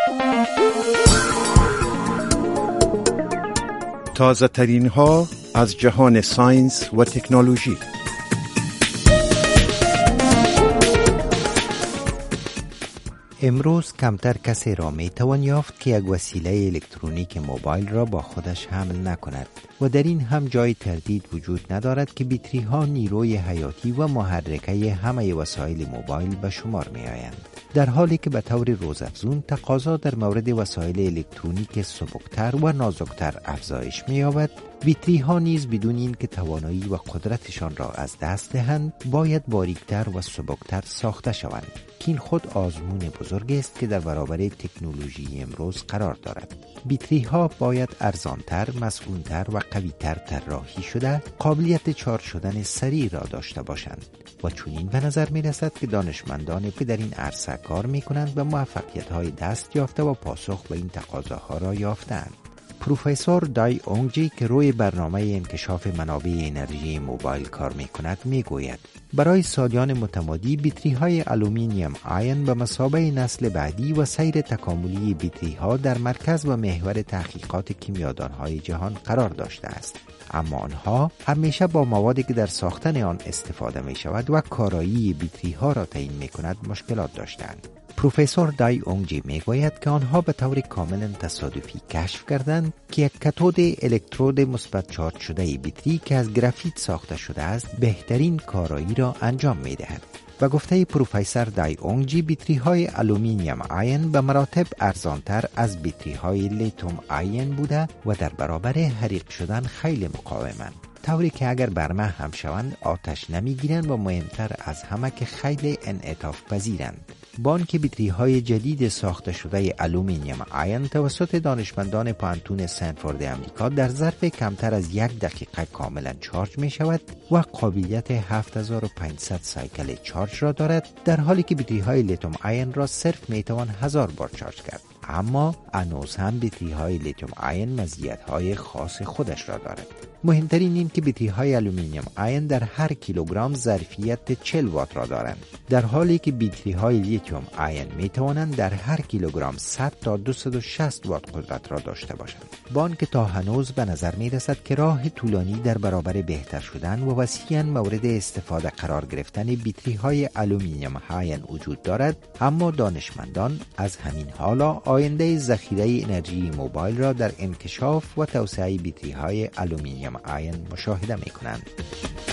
تازه ترین ها از جهان ساینس و تکنولوژی. امروز کمتر کسی را می توان یافت که یک وسیله الکترونیک موبایل را با خودش حمل نکند و در این هم جای تردید وجود ندارد که بطری ها نیروی حیاتی و محرکه همه وسایل موبایل به شمار می آیند. در حالی که به طور روزافزون تقاضا در مورد وسایل الکترونیک سبکتر و نازکتر افزایش می یابد، بطری ها نیز بدون این که توانایی و قدرتشان را از دست دهند باید باریکتر و سبکتر ساخته شوند که این خود آزمون بزرگ است که در برابر تکنولوژی امروز قرار دارد. بطری ها باید ارزانتر، مسئولتر و قویتر طراحی شده قابلیت چارج شدن سریع را داشته باشند و چنین به نظر می رسد که دانشمندان که در این عرصه کار می کنند و موفقیت های دست یافته و پاسخ به این تقاضاها را یافتند. پروفسور دای اونگجی که روی برنامه انکشاف منابع انرژی موبایل کار می کند می گوید برای سالیان متمادی بطری های آلومینیوم آین به مثابه نسل بعدی و سیر تکاملی بطری ها در مرکز و محور تحقیقات کیمیادان های جهان قرار داشته است. اما آنها همیشه با موادی که در ساختن آن استفاده می شود و کارایی بطری ها را تعیین می کند مشکلات داشتند. پروفسور دای اونگجی می گوید که آنها به طور کاملا تصادفی کشف کردند که یک کاتود الکترود مثبت چارج شده بطری که از گرافیت ساخته شده است بهترین کارایی را انجام می دهد. و گفته پروفسور دای اونگجی بطری های آلومینیوم آین به مراتب ارزانتر از بطری های لیتیوم آین بوده و در برابر حریق شدن خیلی مقاومند، طوری که اگر برمه هم شوند آتش نمیگیرند و مهمتر از همه که خیلی انعطاف پذیرند. بانک بطری های جدید ساخته شده آلومینیوم آین توسط دانشمندان پانتون استنفورد آمریکا در ظرف کمتر از 1 دقیقه کاملا چارج می شود و قابلیت 7500 سایکل چارج را دارد، در حالی که بطری های لیتیوم آین را صرف می توان 1000 بار چارج کرد. اما هنوز هم بطری های لیتیوم آین مزیت های خاص خودش را دارد. مهمترین این که بطری های آلومینیوم آین در هر کیلوگرم ظرفیت 40 وات را دارند، در حالی که بطری های لیتیوم آین می توانند در هر کیلوگرم 100 تا 260 وات قدرت را داشته باشند. بان که تا هنوز به نظر می رسد که راه طولانی در برابر بهتر شدن و وسیعاً مورد استفاده قرار گرفتن بطری های آلومینیوم آین وجود دارد، اما دانشمندان از همین حالا آینده ذخیره انرژی موبایل را در انکشاف و توسعه بطری های آلومینیوم آین مشاهده می کنند.